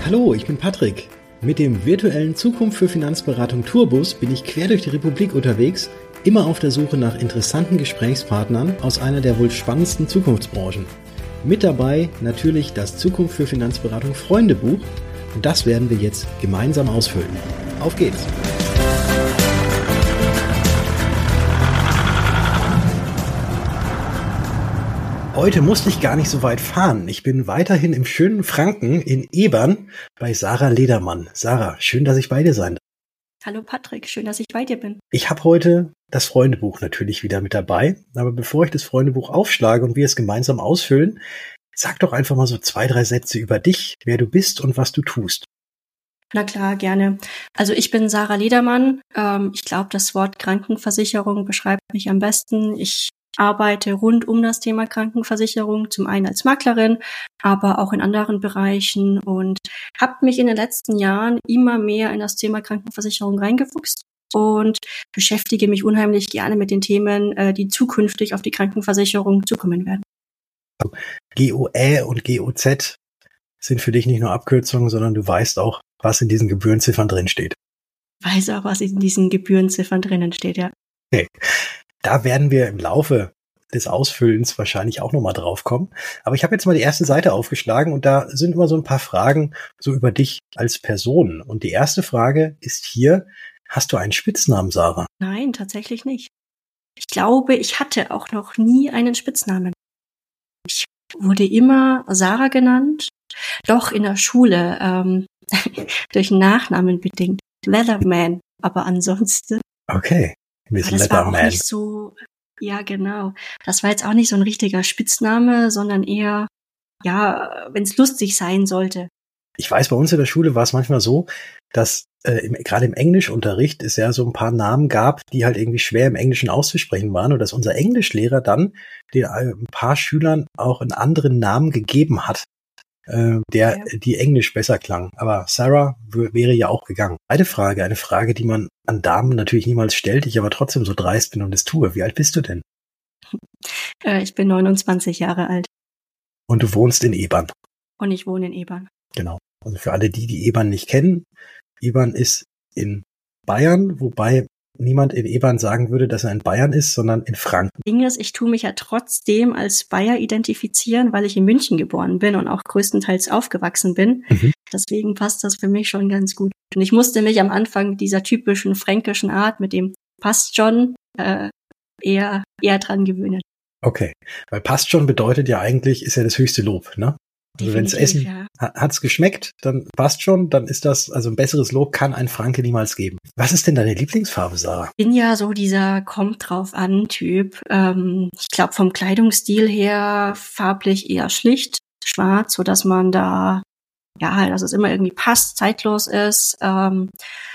Hallo, ich bin Patrick. Mit dem virtuellen Zukunft für Finanzberatung Tourbus bin ich quer durch die Republik unterwegs, immer auf der Suche nach interessanten Gesprächspartnern aus einer der wohl spannendsten Zukunftsbranchen. Mit dabei natürlich das Zukunft für Finanzberatung Freundebuch und das werden wir jetzt gemeinsam ausfüllen. Auf geht's! Heute musste ich gar nicht so weit fahren. Ich bin weiterhin im schönen Franken in Ebern bei Sarah Ledermann. Sarah, schön, dass ich bei dir sein darf. Hallo Patrick, schön, dass ich bei dir bin. Ich habe heute das Freundebuch natürlich wieder mit dabei. Aber bevor ich das Freundebuch aufschlage und wir es gemeinsam ausfüllen, sag doch einfach mal so 2, 3 Sätze über dich, wer du bist und was du tust. Na klar, gerne. Also ich bin Sarah Ledermann. Ich glaube, das Wort Krankenversicherung beschreibt mich am besten. Ich arbeite rund um das Thema Krankenversicherung, zum einen als Maklerin, aber auch in anderen Bereichen und habe mich in den letzten Jahren immer mehr in das Thema Krankenversicherung reingefuchst und beschäftige mich unheimlich gerne mit den Themen, die zukünftig auf die Krankenversicherung zukommen werden. GOE und GOZ sind für dich nicht nur Abkürzungen, sondern du weißt auch, was in diesen Gebührenziffern drin steht. Ich weiß auch, was in diesen Gebührenziffern drinnen steht, ja. Okay. Da werden wir im Laufe des Ausfüllens wahrscheinlich auch nochmal drauf kommen. Aber ich habe jetzt mal die erste Seite aufgeschlagen und da sind immer so ein paar Fragen so über dich als Person. Und die erste Frage ist hier, hast du einen Spitznamen, Sarah? Nein, tatsächlich nicht. Ich glaube, ich hatte auch noch nie einen Spitznamen. Ich wurde immer Sarah genannt, doch in der Schule, durch Nachnamen bedingt, Leatherman, aber ansonsten. Okay. Aber das war auch nicht so, ja genau, das war jetzt auch nicht so ein richtiger Spitzname, sondern eher, ja, wenn es lustig sein sollte. Ich weiß, bei uns in der Schule war es manchmal so, dass gerade im Englischunterricht es ja so ein paar Namen gab, die halt irgendwie schwer im Englischen auszusprechen waren und dass unser Englischlehrer dann ein paar Schülern auch einen anderen Namen gegeben hat, die Englisch besser klang. Aber Sarah wäre ja auch gegangen. Eine Frage, die man an Damen natürlich niemals stellt, ich aber trotzdem so dreist bin und es tue. Wie alt bist du denn? Ich bin 29 Jahre alt. Und du wohnst in Ebern? Und ich wohne in Ebern. Genau. Also für alle, die Ebern nicht kennen, Ebern ist in Bayern, wobei niemand in Ebern sagen würde, dass er in Bayern ist, sondern in Franken. Ding ist, ich tue mich ja trotzdem als Bayer identifizieren, weil ich in München geboren bin und auch größtenteils aufgewachsen bin. Mhm. Deswegen passt das für mich schon ganz gut. Und ich musste mich am Anfang mit dieser typischen fränkischen Art, mit dem passt schon, eher dran gewöhnen. Okay, weil passt schon bedeutet ja eigentlich, ist ja das höchste Lob, ne? Also wenn es Essen hat's geschmeckt, dann passt schon, dann ist das, also ein besseres Lob kann ein Franke niemals geben. Was ist denn deine Lieblingsfarbe, Sarah? Ich bin ja so dieser kommt drauf an Typ. Ich glaube vom Kleidungsstil her farblich eher schlicht, schwarz, so dass man da, ja, dass es immer irgendwie passt, zeitlos ist. Und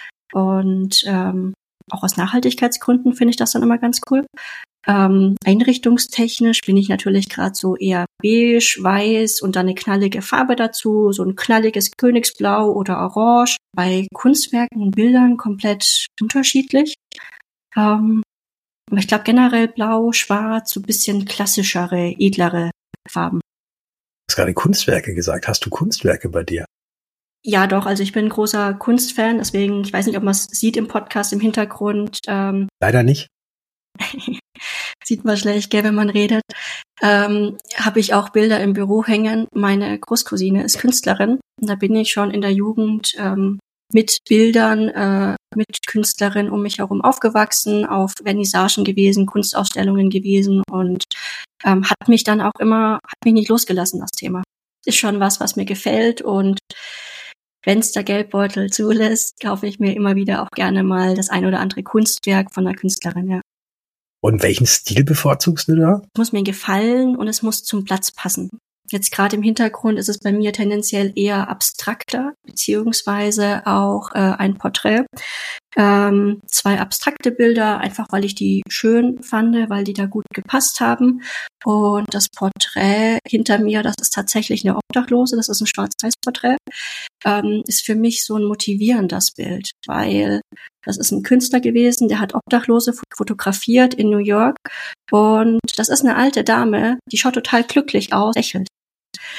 auch aus Nachhaltigkeitsgründen finde ich das dann immer ganz cool. Einrichtungstechnisch bin ich natürlich gerade so eher beige, weiß und dann eine knallige Farbe dazu, so ein knalliges Königsblau oder Orange. Bei Kunstwerken und Bildern komplett unterschiedlich. Aber ich glaube generell blau, schwarz, so ein bisschen klassischere, edlere Farben. Du hast gerade Kunstwerke gesagt. Hast du Kunstwerke bei dir? Ja, doch. Also ich bin ein großer Kunstfan, deswegen, ich weiß nicht, ob man es sieht im Podcast im Hintergrund. Leider nicht. Sieht man schlecht, gell, wenn man redet. Habe ich auch Bilder im Büro hängen. Meine Großcousine ist Künstlerin. Und da bin ich schon in der Jugend mit Bildern, mit Künstlerinnen um mich herum aufgewachsen, auf Vernissagen gewesen, Kunstausstellungen gewesen und hat mich nicht losgelassen, das Thema. Ist schon was mir gefällt und wenn's der Geldbeutel zulässt, kaufe ich mir immer wieder auch gerne mal das ein oder andere Kunstwerk von einer Künstlerin, ja. Und welchen Stil bevorzugst du da? Es muss mir gefallen und es muss zum Platz passen. Jetzt gerade im Hintergrund ist es bei mir tendenziell eher abstrakter, beziehungsweise auch ein Porträt. 2 abstrakte Bilder, einfach weil ich die schön fand, weil die da gut gepasst haben. Und das Porträt hinter mir, das ist tatsächlich eine Obdachlose, das ist ein Schwarz-Weiß-Porträt, ist für mich so ein motivierendes Bild, weil das ist ein Künstler gewesen, der hat Obdachlose fotografiert in New York und das ist eine alte Dame, die schaut total glücklich aus, lächelt.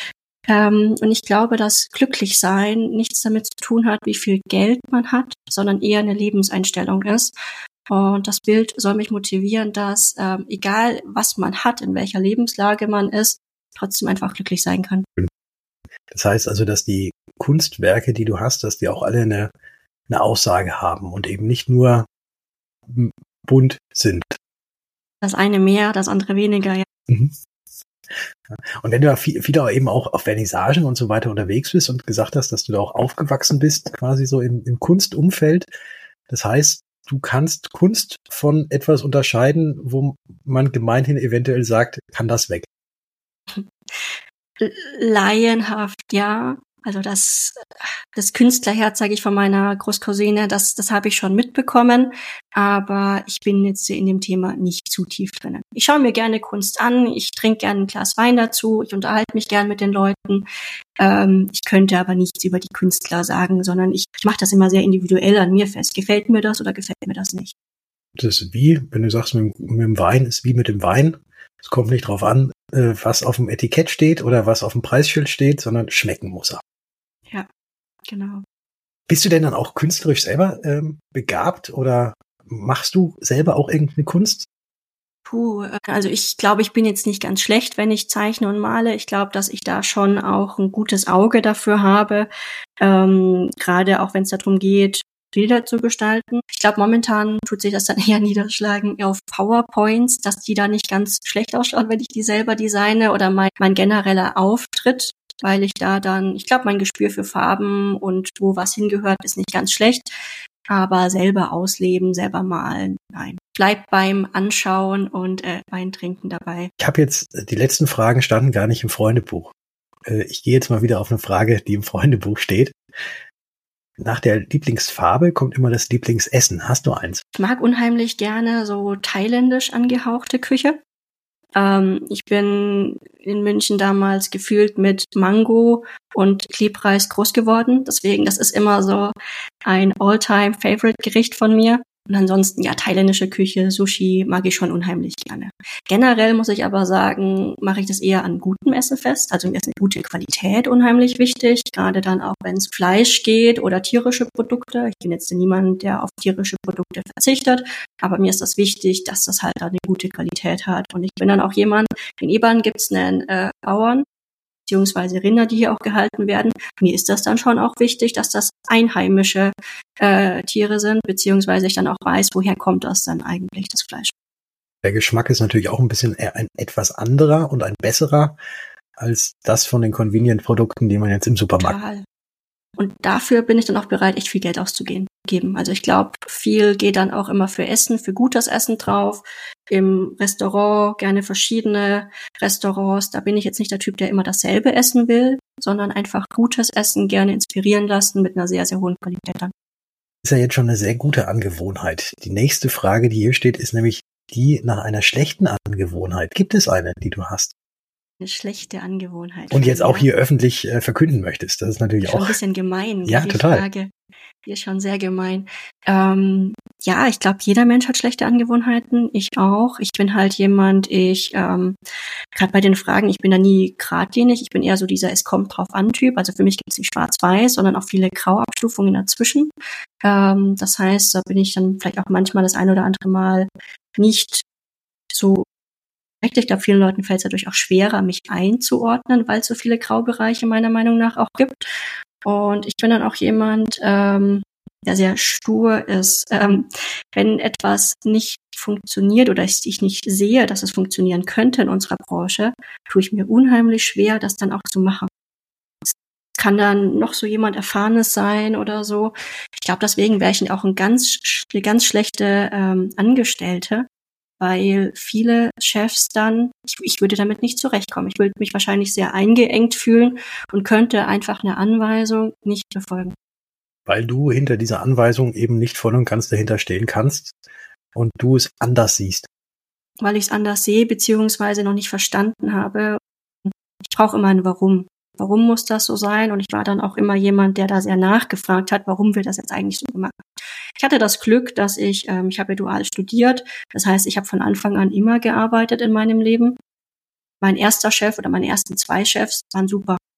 Und ich glaube, dass Glücklichsein nichts damit zu tun hat, wie viel Geld man hat, sondern eher eine Lebenseinstellung ist. Und das Bild soll mich motivieren, dass egal was man hat, in welcher Lebenslage man ist, trotzdem einfach glücklich sein kann. Das heißt also, dass die Kunstwerke, die du hast, dass die auch alle eine Aussage haben und eben nicht nur bunt sind. Das eine mehr, das andere weniger, ja. Mhm. Und wenn du da viel eben auch auf Vernissagen und so weiter unterwegs bist und gesagt hast, dass du da auch aufgewachsen bist, quasi so im Kunstumfeld, das heißt, du kannst Kunst von etwas unterscheiden, wo man gemeinhin eventuell sagt, kann das weg? Laienhaft, ja. Also das Künstlerherz, sage ich von meiner Großcousine, das habe ich schon mitbekommen, aber ich bin jetzt in dem Thema nicht zu tief drinnen. Ich schaue mir gerne Kunst an, ich trinke gerne ein Glas Wein dazu, ich unterhalte mich gerne mit den Leuten. Ich könnte aber nichts über die Künstler sagen, sondern ich mache das immer sehr individuell an mir fest. Gefällt mir das oder gefällt mir das nicht? Das ist wie, wenn du sagst, mit dem Wein ist wie mit dem Wein. Es kommt nicht drauf an, was auf dem Etikett steht oder was auf dem Preisschild steht, sondern schmecken muss er. Ja, genau. Bist du denn dann auch künstlerisch selber begabt oder machst du selber auch irgendeine Kunst? Also ich glaube, ich bin jetzt nicht ganz schlecht, wenn ich zeichne und male. Ich glaube, dass ich da schon auch ein gutes Auge dafür habe, gerade auch wenn es darum geht, Bilder zu gestalten. Ich glaube, momentan tut sich das dann eher niederschlagen auf PowerPoints, dass die da nicht ganz schlecht ausschauen, wenn ich die selber designe oder mein genereller Auftritt, weil ich da dann, ich glaube, mein Gespür für Farben und wo was hingehört, ist nicht ganz schlecht. Aber selber ausleben, selber malen, nein. Bleib beim Anschauen und Wein trinken dabei. Ich habe jetzt, die letzten Fragen standen gar nicht im Freundebuch. Ich gehe jetzt mal wieder auf eine Frage, die im Freundebuch steht. Nach der Lieblingsfarbe kommt immer das Lieblingsessen. Hast du eins? Ich mag unheimlich gerne so thailändisch angehauchte Küche. Ich bin in München damals gefühlt mit Mango und Klebreis groß geworden. Deswegen, das ist immer so ein All-Time-Favorite-Gericht von mir. Und ansonsten, ja, thailändische Küche, Sushi mag ich schon unheimlich gerne. Generell muss ich aber sagen, mache ich das eher an gutem Essen fest. Also mir ist eine gute Qualität unheimlich wichtig. Gerade dann auch, wenn es Fleisch geht oder tierische Produkte. Ich bin jetzt niemand, der auf tierische Produkte verzichtet. Aber mir ist das wichtig, dass das halt eine gute Qualität hat. Und ich bin dann auch jemand, in Ebern gibt's einen Bauern, beziehungsweise Rinder, die hier auch gehalten werden. Mir ist das dann schon auch wichtig, dass das einheimische Tiere sind, beziehungsweise ich dann auch weiß, woher kommt das dann eigentlich, das Fleisch. Der Geschmack ist natürlich auch ein bisschen ein etwas anderer und ein besserer als das von den Convenient-Produkten, die man jetzt im Supermarkt hat. Total. Und dafür bin ich dann auch bereit, echt viel Geld auszugeben. Also ich glaube, viel geht dann auch immer für Essen, für gutes Essen drauf. Im Restaurant gerne verschiedene Restaurants. Da bin ich jetzt nicht der Typ, der immer dasselbe essen will, sondern einfach gutes Essen gerne inspirieren lassen mit einer sehr, sehr hohen Qualität dann. Das ist ja jetzt schon eine sehr gute Angewohnheit. Die nächste Frage, die hier steht, ist nämlich die nach einer schlechten Angewohnheit. Gibt es eine, die du hast? Eine schlechte Angewohnheit. Und jetzt auch hier öffentlich verkünden möchtest. Das ist natürlich schon auch ein bisschen gemein. Ja, die total. Frage. Die ist schon sehr gemein. Ja, ich glaube, jeder Mensch hat schlechte Angewohnheiten. Ich auch. Ich bin halt jemand, gerade bei den Fragen, ich bin da nie geradlinig. Ich bin eher so dieser Es kommt drauf an Typ. Also für mich gibt es nicht schwarz-weiß, sondern auch viele Grauabstufungen dazwischen. Das heißt, da bin ich dann vielleicht auch manchmal das ein oder andere Mal nicht so. Ich glaube, vielen Leuten fällt es dadurch auch schwerer, mich einzuordnen, weil es so viele Graubereiche meiner Meinung nach auch gibt. Und ich bin dann auch jemand, der sehr stur ist. Wenn etwas nicht funktioniert oder ich nicht sehe, dass es funktionieren könnte in unserer Branche, tue ich mir unheimlich schwer, das dann auch zu machen. Es kann dann noch so jemand Erfahrenes sein oder so. Ich glaube, deswegen wäre ich auch eine ganz schlechte Angestellte, weil viele Chefs dann, ich würde damit nicht zurechtkommen. Ich würde mich wahrscheinlich sehr eingeengt fühlen und könnte einfach eine Anweisung nicht befolgen. Weil du hinter dieser Anweisung eben nicht voll und ganz dahinter stehen kannst und du es anders siehst. Weil ich es anders sehe, beziehungsweise noch nicht verstanden habe. Ich brauche immer ein Warum. Warum muss das so sein? Und ich war dann auch immer jemand, der da sehr nachgefragt hat, warum wir das jetzt eigentlich so gemacht haben. Ich hatte das Glück, dass ich habe ja dual studiert. Das heißt, ich habe von Anfang an immer gearbeitet in meinem Leben. Mein erster Chef oder meine ersten 2 Chefs waren super.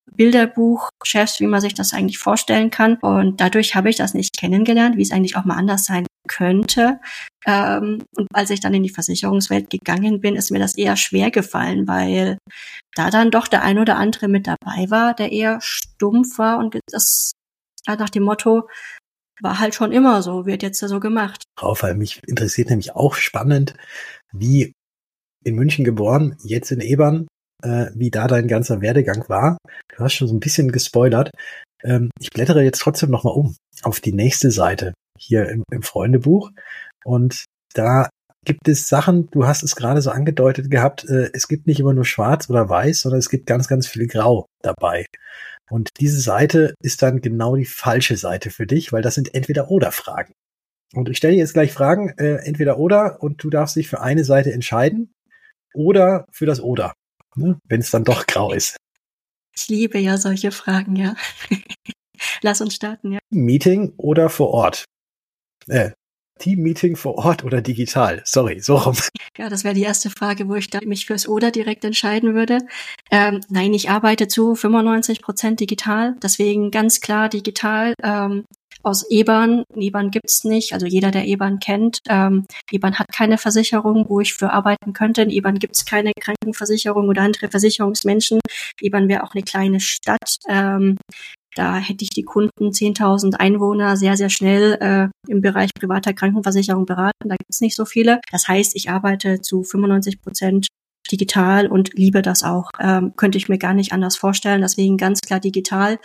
Bilderbuchchefs, wie man sich das eigentlich vorstellen kann. Und dadurch habe ich das nicht kennengelernt, wie es eigentlich auch mal anders sein könnte. Und als ich dann in die Versicherungswelt gegangen bin, ist mir das eher schwer gefallen, weil da dann doch der ein oder andere mit dabei war, der eher stumpf war und das nach dem Motto, war halt schon immer so, wird jetzt so gemacht. Weil mich interessiert nämlich auch spannend, wie in München geboren, jetzt in Ebern, wie da dein ganzer Werdegang war. Du hast schon so ein bisschen gespoilert. Ich blättere jetzt trotzdem nochmal auf die nächste Seite hier im Freundebuch. Und da gibt es Sachen, du hast es gerade so angedeutet gehabt, es gibt nicht immer nur schwarz oder weiß, sondern es gibt ganz, ganz viel Grau dabei. Und diese Seite ist dann genau die falsche Seite für dich, weil das sind Entweder-oder-Fragen. Und ich stelle dir jetzt gleich Fragen, entweder oder, und du darfst dich für eine Seite entscheiden oder für das oder, ne, wenn es dann doch grau ist. Ich liebe ja solche Fragen, ja. Lass uns starten, ja. Meeting oder vor Ort? Team-Meeting vor Ort oder digital? Sorry, so rum. Ja, das wäre die erste Frage, wo ich da mich fürs Oder direkt entscheiden würde. Nein, ich arbeite zu 95% digital, deswegen ganz klar digital. Aus Ebern gibt's nicht, also jeder, der Ebern kennt. Ebern hat keine Versicherung, wo ich für arbeiten könnte. In Ebern gibt's keine Krankenversicherung oder andere Versicherungsmenschen. Ebern wäre auch eine kleine Stadt. Da hätte ich die Kunden 10.000 Einwohner sehr, sehr schnell im Bereich privater Krankenversicherung beraten. Da gibt's nicht so viele. Das heißt, ich arbeite zu 95% digital und liebe das auch. Könnte ich mir gar nicht anders vorstellen. Deswegen ganz klar digital.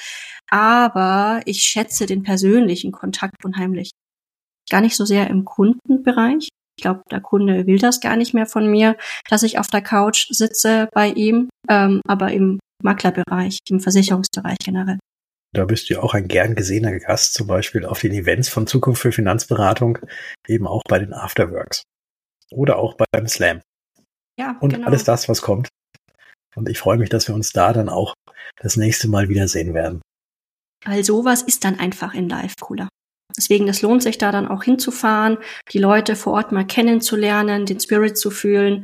Aber ich schätze den persönlichen Kontakt unheimlich. Gar nicht so sehr im Kundenbereich. Ich glaube, der Kunde will das gar nicht mehr von mir, dass ich auf der Couch sitze bei ihm, aber im Maklerbereich, im Versicherungsbereich generell. Da bist du ja auch ein gern gesehener Gast, zum Beispiel auf den Events von Zukunft für Finanzberatung, eben auch bei den Afterworks oder auch beim Slam. Ja, und genau. Alles das, was kommt. Und ich freue mich, dass wir uns da dann auch das nächste Mal wiedersehen werden. Weil sowas ist dann einfach in Live cooler. Deswegen, das lohnt sich da dann auch hinzufahren, die Leute vor Ort mal kennenzulernen, den Spirit zu fühlen.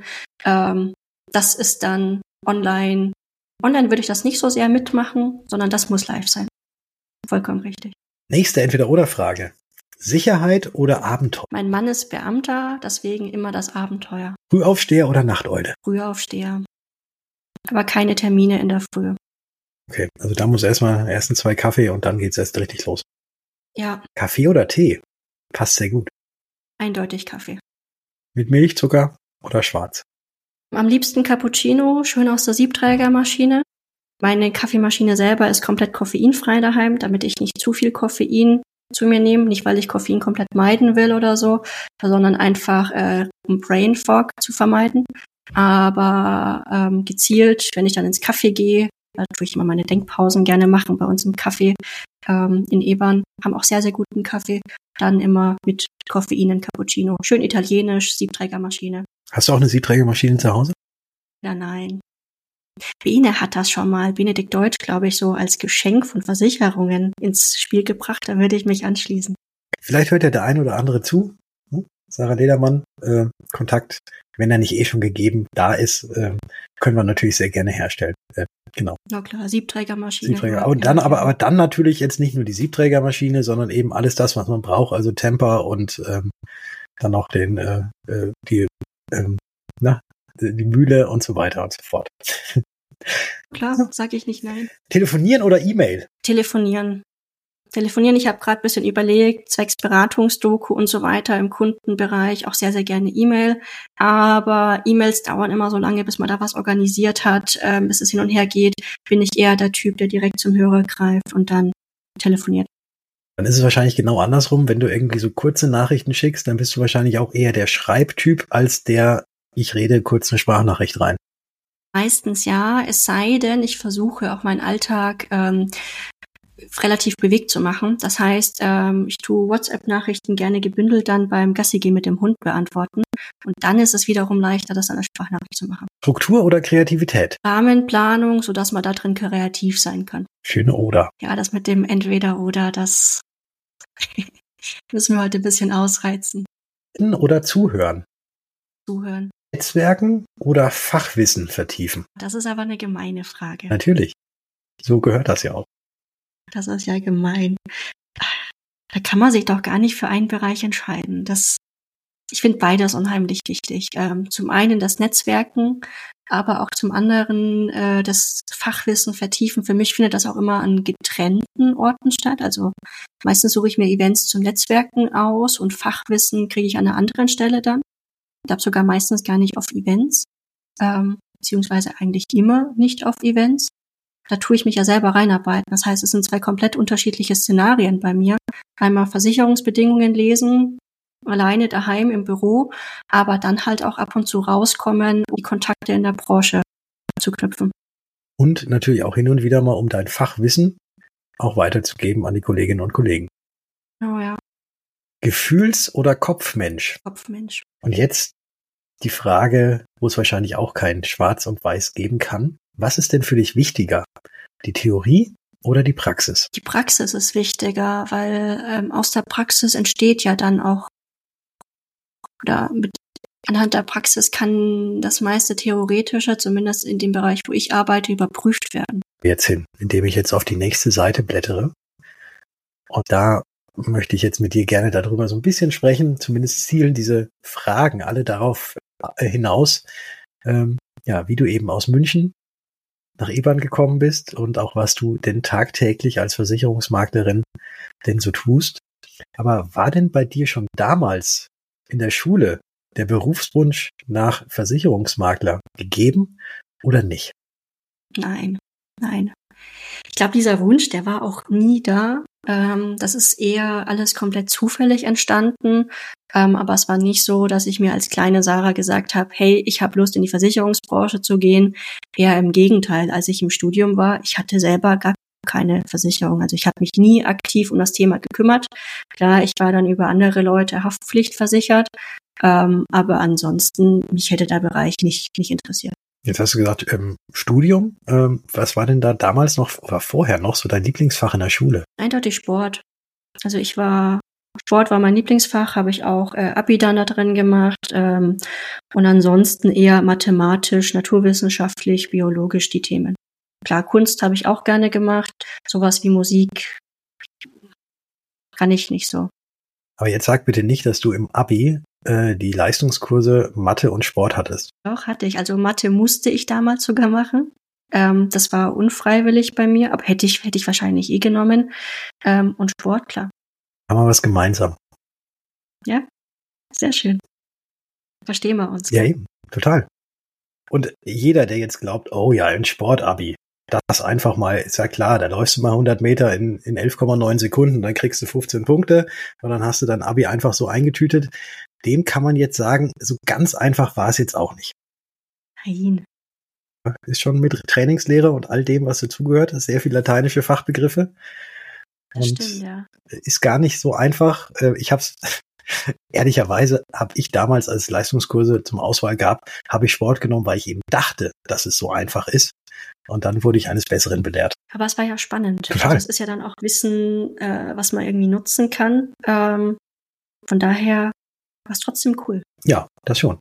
Das ist dann online. Online würde ich das nicht so sehr mitmachen, sondern das muss live sein. Vollkommen richtig. Nächste Entweder-oder-Frage. Sicherheit oder Abenteuer? Mein Mann ist Beamter, deswegen immer das Abenteuer. Frühaufsteher oder Nachteule? Frühaufsteher. Aber keine Termine in der Früh. Okay, also da muss erstmal ersten 2 Kaffee und dann geht's erst richtig los. Ja. Kaffee oder Tee? Passt sehr gut. Eindeutig Kaffee. Mit Milch, Zucker oder schwarz? Am liebsten Cappuccino, schön aus der Siebträgermaschine. Meine Kaffeemaschine selber ist komplett koffeinfrei daheim, damit ich nicht zu viel Koffein zu mir nehme. Nicht, weil ich Koffein komplett meiden will oder so, sondern einfach, um Brain Fog zu vermeiden. Aber gezielt, wenn ich dann ins Café gehe, da tue ich immer meine Denkpausen gerne machen bei uns im Café in Ebern, haben auch sehr, sehr guten Kaffee. Dann immer mit Koffein in Cappuccino. Schön italienisch, Siebträgermaschine. Hast du auch eine Siebträgermaschine zu Hause? Ja, nein. Bene hat das schon mal, Benedikt Deutsch, glaube ich, so als Geschenk von Versicherungen ins Spiel gebracht. Da würde ich mich anschließen. Vielleicht hört ja der ein oder andere zu. Sarah Ledermann, Kontakt, wenn er nicht eh schon gegeben da ist, können wir natürlich sehr gerne herstellen. Genau. Na klar, Siebträgermaschine. Siebträger. Und dann, aber dann natürlich jetzt nicht nur die Siebträgermaschine, sondern eben alles das, was man braucht, also Temper und dann noch die Mühle und so weiter und so fort. Klar, sage ich nicht nein. Telefonieren oder E-Mail? Telefonieren. Ich habe gerade ein bisschen überlegt, zwecks Beratungsdoku und so weiter im Kundenbereich, auch sehr, sehr gerne E-Mail. Aber E-Mails dauern immer so lange, bis man da was organisiert hat, bis es hin und her geht. Bin ich eher der Typ, der direkt zum Hörer greift und dann telefoniert. Dann ist es wahrscheinlich genau andersrum. Wenn du irgendwie so kurze Nachrichten schickst, dann bist du wahrscheinlich auch eher der Schreibtyp als der ich rede kurz eine Sprachnachricht rein. Meistens ja, es sei denn, ich versuche auch meinen Alltag relativ bewegt zu machen. Das heißt, ich tue WhatsApp-Nachrichten gerne gebündelt dann beim Gassi-Gehen mit dem Hund beantworten. Und dann ist es wiederum leichter, das an der Sprachnachricht zu machen. Struktur oder Kreativität? Rahmenplanung, sodass man da drin kreativ sein kann. Schöne Oder. Ja, das mit dem Entweder-Oder, das müssen wir heute ein bisschen ausreizen. Oder zuhören? Zuhören. Netzwerken oder Fachwissen vertiefen? Das ist aber eine gemeine Frage. Natürlich. So gehört das ja auch. Das ist ja gemein. Da kann man sich doch gar nicht für einen Bereich entscheiden. Ich finde beides unheimlich wichtig. Zum einen das Netzwerken, aber auch zum anderen das Fachwissen vertiefen. Für mich findet das auch immer an getrennten Orten statt. Also meistens suche ich mir Events zum Netzwerken aus und Fachwissen kriege ich an einer anderen Stelle dann. Ich glaube sogar meistens gar nicht auf Events, beziehungsweise eigentlich immer nicht auf Events. Da tue ich mich ja selber reinarbeiten. Das heißt, es sind zwei komplett unterschiedliche Szenarien bei mir. Einmal Versicherungsbedingungen lesen, alleine daheim im Büro, aber dann halt auch ab und zu rauskommen, um die Kontakte in der Branche zu knüpfen. Und natürlich auch hin und wieder mal, um dein Fachwissen auch weiterzugeben an die Kolleginnen und Kollegen. Oh ja. Gefühls- oder Kopfmensch? Kopfmensch. Und jetzt die Frage, wo es wahrscheinlich auch kein Schwarz und Weiß geben kann. Was ist denn für dich wichtiger? Die Theorie oder die Praxis? Die Praxis ist wichtiger, weil aus der Praxis entsteht ja dann auch, oder anhand der Praxis kann das meiste Theoretische, zumindest in dem Bereich, wo ich arbeite, überprüft werden. Jetzt hin, indem ich jetzt auf die nächste Seite blättere. Und da möchte ich jetzt mit dir gerne darüber so ein bisschen sprechen. Zumindest zielen diese Fragen alle darauf hinaus, wie du eben aus München nach Ebern gekommen bist und auch was du denn tagtäglich als Versicherungsmaklerin denn so tust. Aber war denn bei dir schon damals in der Schule der Berufswunsch nach Versicherungsmakler gegeben oder nicht? Nein. Ich glaube, dieser Wunsch, der war auch nie da. Das ist eher alles komplett zufällig entstanden. Aber es war nicht so, dass ich mir als kleine Sarah gesagt habe, hey, ich habe Lust, in die Versicherungsbranche zu gehen. Eher im Gegenteil, als ich im Studium war, ich hatte selber gar keine Versicherung. Also ich habe mich nie aktiv um das Thema gekümmert. Klar, ich war dann über andere Leute haftpflichtversichert. Aber ansonsten, mich hätte der Bereich nicht interessiert. Jetzt hast du gesagt, Studium, was war denn da damals noch oder vorher noch so dein Lieblingsfach in der Schule? Eindeutig Sport. Also Sport war mein Lieblingsfach, habe ich auch Abi dann da drin gemacht und ansonsten eher mathematisch, naturwissenschaftlich, biologisch die Themen. Klar, Kunst habe ich auch gerne gemacht, sowas wie Musik kann ich nicht so. Aber jetzt sag bitte nicht, dass du im Abi die Leistungskurse Mathe und Sport hattest. Doch, hatte ich. Also Mathe musste ich damals sogar machen. Das war unfreiwillig bei mir, aber hätte ich wahrscheinlich genommen. Und Sport, klar. Haben wir was gemeinsam. Ja, sehr schön. Verstehen wir uns. Ja, eben, total. Und jeder, der jetzt glaubt, oh ja, ein Sportabi, das einfach mal, ist ja klar, da läufst du mal 100 Meter in 11,9 Sekunden, dann kriegst du 15 Punkte und dann hast du dein Abi einfach so eingetütet. Dem kann man jetzt sagen, so ganz einfach war es jetzt auch nicht. Nein. Ist schon mit Trainingslehre und all dem, was dazugehört, sehr viel lateinische Fachbegriffe. Das und stimmt, ja. Ist gar nicht so einfach. Ehrlicherweise habe ich damals, als Leistungskurse zum Auswahl gab, habe ich Sport genommen, weil ich eben dachte, dass es so einfach ist. Und dann wurde ich eines Besseren belehrt. Aber es war ja spannend. Total. Also es ist ja dann auch Wissen, was man irgendwie nutzen kann. Von daher war es trotzdem cool. Ja, das schon.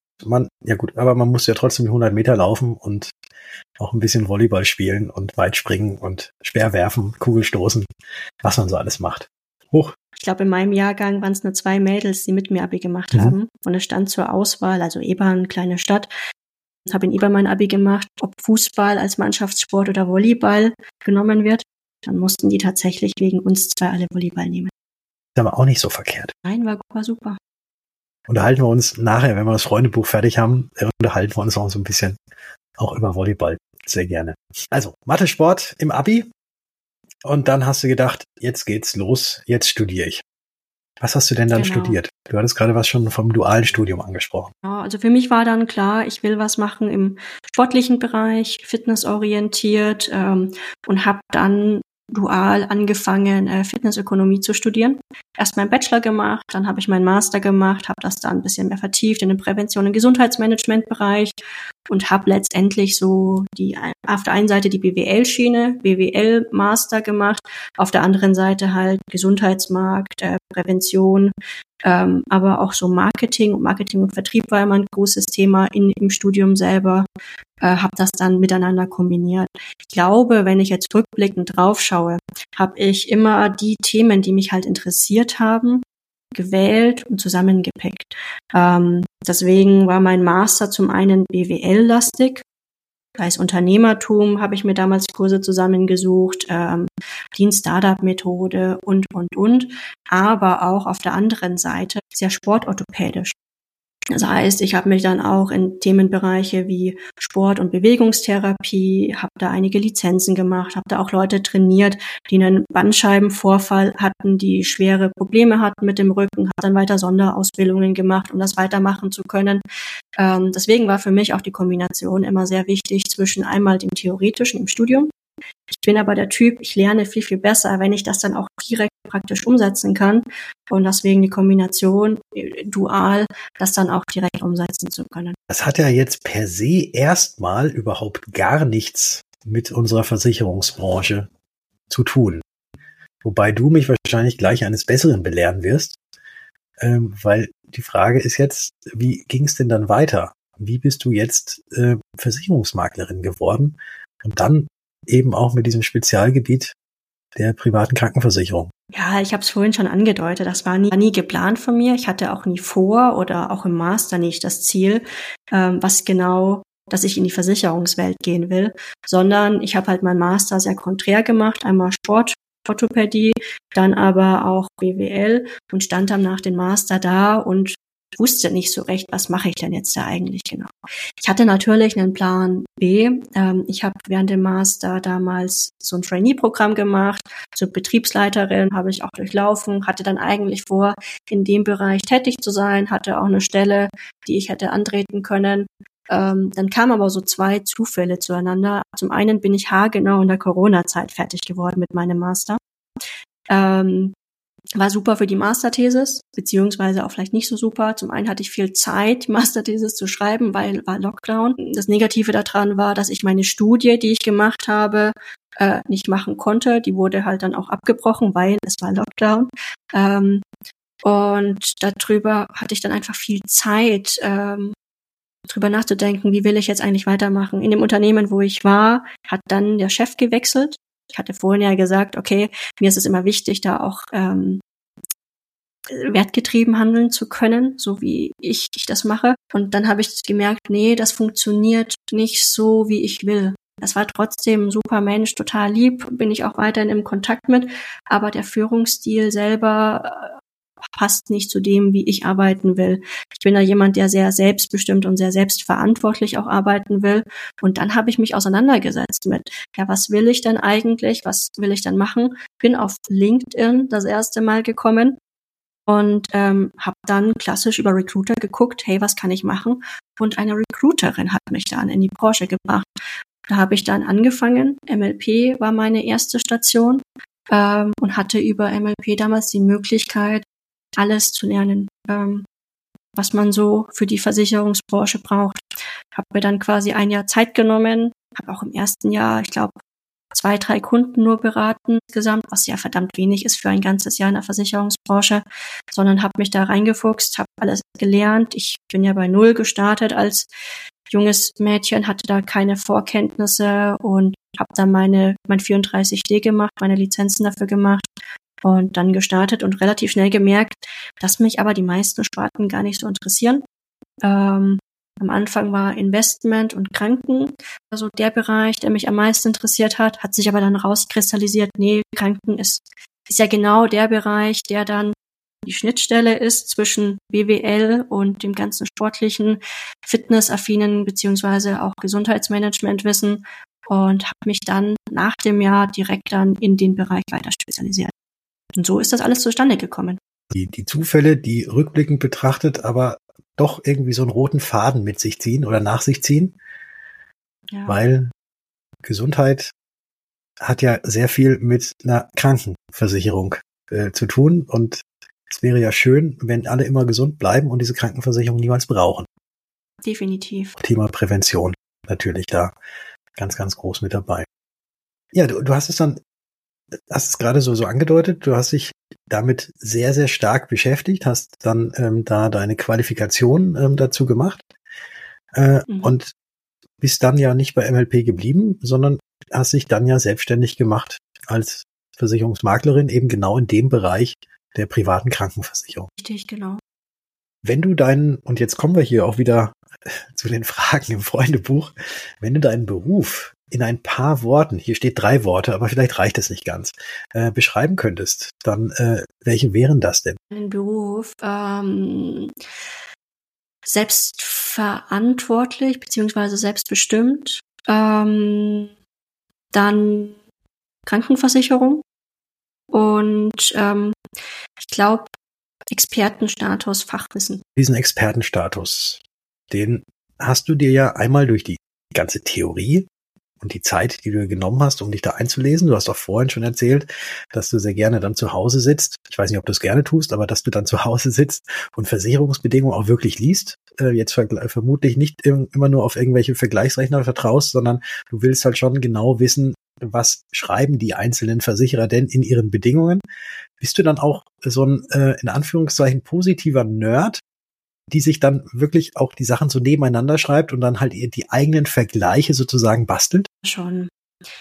Aber man muss ja trotzdem 100 Meter laufen und auch ein bisschen Volleyball spielen und Weitspringen und Speerwerfen, Kugelstoßen, was man so alles macht. Hoch. Ich glaube, in meinem Jahrgang waren es nur 2 Mädels, die mit mir Abi gemacht haben. Und es stand zur Auswahl, also Ebern, kleine Stadt. Ich habe in Ebern mein Abi gemacht, ob Fußball als Mannschaftssport oder Volleyball genommen wird. Dann mussten die tatsächlich wegen uns 2 alle Volleyball nehmen. Ist aber auch nicht so verkehrt. Nein, war super. Unterhalten wir uns nachher, wenn wir das Freundebuch fertig haben, unterhalten wir uns auch so ein bisschen auch über Volleyball. Sehr gerne. Also, Mathe-Sport im Abi. Und dann hast du gedacht, jetzt geht's los, jetzt studiere ich. Was hast du denn dann studiert? Du hattest gerade was schon vom dualen Studium angesprochen. Ja, also für mich war dann klar, ich will was machen im sportlichen Bereich, fitnessorientiert und habe dann dual angefangen, Fitnessökonomie zu studieren. erst meinen Bachelor gemacht, dann habe ich meinen Master gemacht, habe das dann ein bisschen mehr vertieft in den Prävention- und Gesundheitsmanagement-Bereich und habe letztendlich so auf der einen Seite die BWL-Schiene, BWL-Master gemacht, auf der anderen Seite halt Gesundheitsmarkt, Prävention, aber auch so Marketing und Vertrieb war immer ein großes Thema im Studium selber, habe das dann miteinander kombiniert. Ich glaube, wenn ich jetzt rückblickend drauf schaue, habe ich immer die Themen, die mich halt interessiert haben, gewählt und zusammengepackt. Deswegen war mein Master zum einen BWL-lastig. Da ist Unternehmertum, habe ich mir damals Kurse zusammengesucht, die Startup-Methode und. Aber auch auf der anderen Seite sehr sportorthopädisch. Das heißt, ich habe mich dann auch in Themenbereiche wie Sport- und Bewegungstherapie, habe da einige Lizenzen gemacht, habe da auch Leute trainiert, die einen Bandscheibenvorfall hatten, die schwere Probleme hatten mit dem Rücken, habe dann weiter Sonderausbildungen gemacht, um das weitermachen zu können. Deswegen war für mich auch die Kombination immer sehr wichtig zwischen einmal dem Theoretischen im Studium. Ich bin aber der Typ, ich lerne viel, viel besser, wenn ich das dann auch direkt praktisch umsetzen kann. Und deswegen die Kombination dual, das dann auch direkt umsetzen zu können. Das hat ja jetzt per se erstmal überhaupt gar nichts mit unserer Versicherungsbranche zu tun. Wobei du mich wahrscheinlich gleich eines Besseren belehren wirst. Weil die Frage ist jetzt, wie ging es denn dann weiter? Wie bist du jetzt Versicherungsmaklerin geworden? Und dann eben auch mit diesem Spezialgebiet der privaten Krankenversicherung. Ja, ich habe es vorhin schon angedeutet, das war nie geplant von mir. Ich hatte auch nie vor oder auch im Master nicht das Ziel, was genau, dass ich in die Versicherungswelt gehen will, sondern ich habe halt meinen Master sehr konträr gemacht, einmal Sportorthopädie, dann aber auch BWL und stand dann nach dem Master da und wusste nicht so recht, was mache ich denn jetzt da eigentlich genau. Ich hatte natürlich einen Plan B. Ich habe während dem Master damals so ein Trainee-Programm gemacht. Zur Betriebsleiterin habe ich auch durchlaufen, hatte dann eigentlich vor, in dem Bereich tätig zu sein, hatte auch eine Stelle, die ich hätte antreten können. Dann kamen aber so zwei Zufälle zueinander. Zum einen bin ich haargenau in der Corona-Zeit fertig geworden mit meinem Master. War super für die Masterthesis, beziehungsweise auch vielleicht nicht so super. Zum einen hatte ich viel Zeit, die Masterthesis zu schreiben, weil war Lockdown. Das Negative daran war, dass ich meine Studie, die ich gemacht habe, nicht machen konnte. Die wurde halt dann auch abgebrochen, weil es war Lockdown. Und darüber hatte ich dann einfach viel Zeit, drüber nachzudenken, wie will ich jetzt eigentlich weitermachen. In dem Unternehmen, wo ich war, hat dann der Chef gewechselt. Ich hatte vorhin ja gesagt, okay, mir ist es immer wichtig, da auch wertgetrieben handeln zu können, so wie ich das mache. Und dann habe ich gemerkt, nee, das funktioniert nicht so, wie ich will. Das war trotzdem ein super Mensch, total lieb, bin ich auch weiterhin im Kontakt mit, aber der Führungsstil selber passt nicht zu dem, wie ich arbeiten will. Ich bin da jemand, der sehr selbstbestimmt und sehr selbstverantwortlich auch arbeiten will. Und dann habe ich mich auseinandergesetzt mit, ja, was will ich denn eigentlich? Was will ich denn machen? Bin auf LinkedIn das erste Mal gekommen und habe dann klassisch über Recruiter geguckt, hey, was kann ich machen? Und eine Recruiterin hat mich dann in die Branche gebracht. Da habe ich dann angefangen. MLP war meine erste Station und hatte über MLP damals die Möglichkeit, alles zu lernen, was man so für die Versicherungsbranche braucht. Habe mir dann quasi ein Jahr Zeit genommen, habe auch im ersten Jahr, ich glaube, 2, 3 Kunden nur beraten insgesamt, was ja verdammt wenig ist für ein ganzes Jahr in der Versicherungsbranche, sondern habe mich da reingefuchst, habe alles gelernt. Ich bin ja bei 0 gestartet als junges Mädchen, hatte da keine Vorkenntnisse und habe dann mein 34D gemacht, meine Lizenzen dafür gemacht und dann gestartet und relativ schnell gemerkt, dass mich aber die meisten Sparten gar nicht so interessieren. Am Anfang war Investment und Kranken, also der Bereich, der mich am meisten interessiert hat sich aber dann rauskristallisiert, nee, Kranken ist ja genau der Bereich, der dann die Schnittstelle ist zwischen BWL und dem ganzen sportlichen, fitnessaffinen beziehungsweise auch Gesundheitsmanagementwissen und habe mich dann nach dem Jahr direkt dann in den Bereich weiter spezialisiert. Und so ist das alles zustande gekommen. Die Zufälle, die rückblickend betrachtet, aber doch irgendwie so einen roten Faden mit sich ziehen oder nach sich ziehen, ja. Weil Gesundheit hat ja sehr viel mit einer Krankenversicherung zu tun und Es wäre ja schön, wenn alle immer gesund bleiben und diese Krankenversicherung niemals brauchen. Definitiv. Thema Prävention natürlich da ganz, ganz groß mit dabei. Ja, du hast es gerade so angedeutet, du hast dich damit sehr, sehr stark beschäftigt, hast dann da deine Qualifikation dazu gemacht und bist dann ja nicht bei MLP geblieben, sondern hast dich dann ja selbstständig gemacht als Versicherungsmaklerin, eben genau in dem Bereich der privaten Krankenversicherung. Richtig, genau. Wenn du und jetzt kommen wir hier auch wieder zu den Fragen im Freundebuch, wenn du deinen Beruf in ein paar Worten, hier steht 3 Worte, aber vielleicht reicht es nicht ganz, beschreiben könntest, dann welche wären das denn? Ein Beruf, selbstverantwortlich beziehungsweise selbstbestimmt, dann Krankenversicherung und ich glaube Expertenstatus, Fachwissen. Diesen Expertenstatus, den hast du dir ja einmal durch die ganze Theorie und die Zeit, die du genommen hast, um dich da einzulesen. Du hast auch vorhin schon erzählt, dass du sehr gerne dann zu Hause sitzt. Ich weiß nicht, ob du es gerne tust, aber dass du dann zu Hause sitzt und Versicherungsbedingungen auch wirklich liest. Jetzt vermutlich nicht immer nur auf irgendwelche Vergleichsrechner vertraust, sondern du willst halt schon genau wissen, was schreiben die einzelnen Versicherer denn in ihren Bedingungen. Bist du dann auch so ein, in Anführungszeichen, positiver Nerd, die sich dann wirklich auch die Sachen so nebeneinander schreibt und dann halt die eigenen Vergleiche sozusagen bastelt? Schon.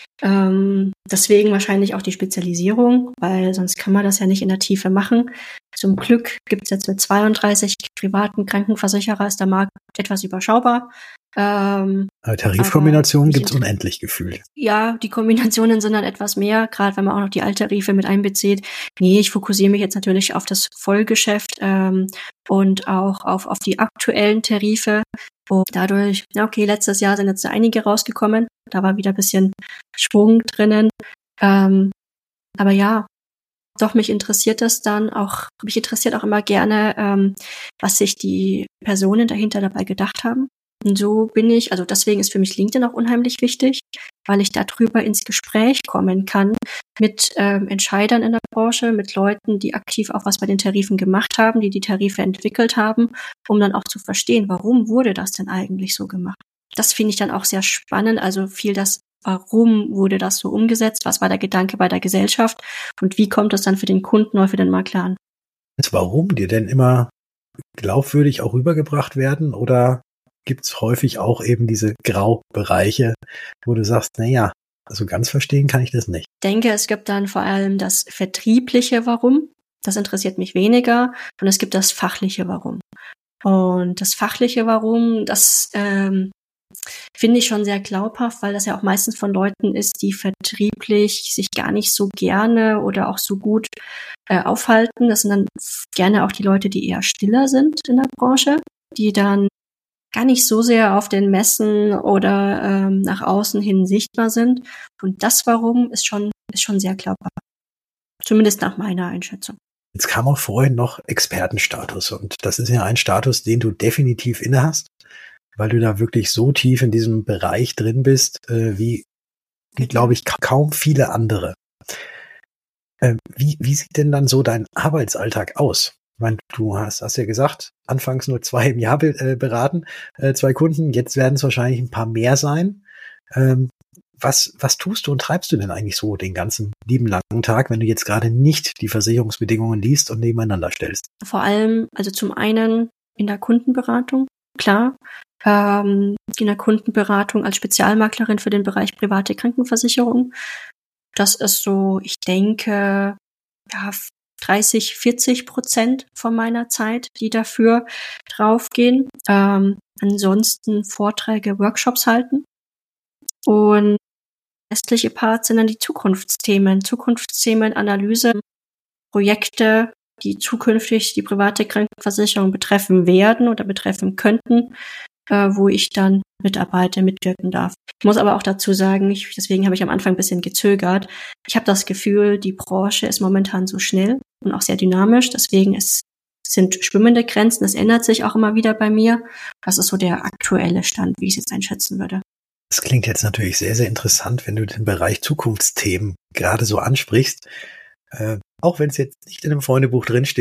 Deswegen wahrscheinlich auch die Spezialisierung, weil sonst kann man das ja nicht in der Tiefe machen. Zum Glück gibt es jetzt mit 32 privaten Krankenversicherer ist der Markt etwas überschaubar. Tarifkombinationen gibt es unendlich gefühlt. Ja, die Kombinationen sind dann etwas mehr, gerade wenn man auch noch die Alttarife mit einbezieht. Nee, ich fokussiere mich jetzt natürlich auf das Vollgeschäft und auch auf die aktuellen Tarife. Und dadurch, okay, letztes Jahr sind jetzt einige rausgekommen. Da war wieder ein bisschen Schwung drinnen. Aber ja, doch, mich interessiert auch immer gerne, was sich die Personen dahinter dabei gedacht haben. Und so deswegen ist für mich LinkedIn auch unheimlich wichtig, weil ich darüber ins Gespräch kommen kann mit Entscheidern in der Branche, mit Leuten, die aktiv auch was bei den Tarifen gemacht haben, die Tarife entwickelt haben, um dann auch zu verstehen, warum wurde das denn eigentlich so gemacht. Das finde ich dann auch sehr spannend, also warum wurde das so umgesetzt, was war der Gedanke bei der Gesellschaft und wie kommt es dann für den Kunden oder für den Makler an. Warum dir denn immer glaubwürdig auch rübergebracht werden oder gibt's häufig auch eben diese Graubereiche, wo du sagst, naja, also ganz verstehen kann ich das nicht. Ich denke, es gibt dann vor allem das vertriebliche Warum. Das interessiert mich weniger. Und es gibt das fachliche Warum. Und das fachliche Warum, das finde ich schon sehr glaubhaft, weil das ja auch meistens von Leuten ist, die vertrieblich sich gar nicht so gerne oder auch so gut aufhalten. Das sind dann gerne auch die Leute, die eher stiller sind in der Branche, die dann gar nicht so sehr auf den Messen oder nach außen hin sichtbar sind. Und das Warum ist schon sehr glaubhaft. Zumindest nach meiner Einschätzung. Jetzt kam auch vorhin noch Expertenstatus. Und das ist ja ein Status, den du definitiv inne hast, weil du da wirklich so tief in diesem Bereich drin bist, wie glaube ich, kaum viele andere. Wie sieht denn dann so dein Arbeitsalltag aus? Ich meine, du hast ja gesagt, anfangs nur 2 im Jahr beraten, 2 Kunden, jetzt werden es wahrscheinlich ein paar mehr sein. Was tust du und treibst du denn eigentlich so den ganzen lieben langen Tag, wenn du jetzt gerade nicht die Versicherungsbedingungen liest und nebeneinander stellst? Vor allem, also zum einen in der Kundenberatung, klar, in der Kundenberatung als Spezialmaklerin für den Bereich private Krankenversicherung. Das ist so, ich denke, ja, 30-40% von meiner Zeit, die dafür draufgehen. Ansonsten Vorträge, Workshops halten. Und restliche Parts sind dann die Zukunftsthemen, Analyse, Projekte, die zukünftig die private Krankenversicherung betreffen werden oder betreffen könnten, wo ich dann mitwirken darf. Ich muss aber auch dazu sagen, deswegen habe ich am Anfang ein bisschen gezögert. Ich habe das Gefühl, die Branche ist momentan so schnell und auch sehr dynamisch. Deswegen sind schwimmende Grenzen. Das ändert sich auch immer wieder bei mir. Das ist so der aktuelle Stand, wie ich es jetzt einschätzen würde. Das klingt jetzt natürlich sehr, sehr interessant, wenn du den Bereich Zukunftsthemen gerade so ansprichst. Auch wenn es jetzt nicht in einem Freundebuch drin steht,